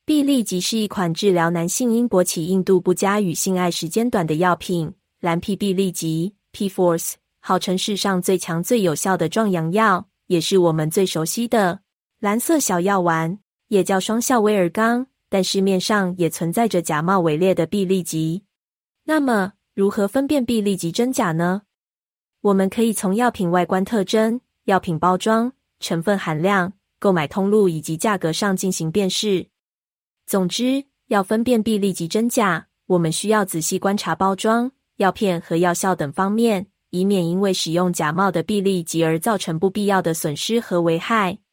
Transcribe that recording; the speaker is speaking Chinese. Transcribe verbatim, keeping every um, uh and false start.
必利吉是一款治疗男性因勃起硬度不佳与性爱时间短的药品。蓝皮必利吉 P-Force 号称世上最强最有效的壮阳药，也是我们最熟悉的蓝色小药丸，也叫双效威尔刚，但市面上也存在着假冒伪劣的必利吉。那么，如何分辨必利吉真假呢？我们可以从药品外观特征、药品包装、成分含量、购买通路以及价格上进行辨识。总之，要分辨必利吉真假，我们需要仔细观察包装、药片和药效等方面，以免因为使用假冒的必利吉而造成不必要的损失和危害。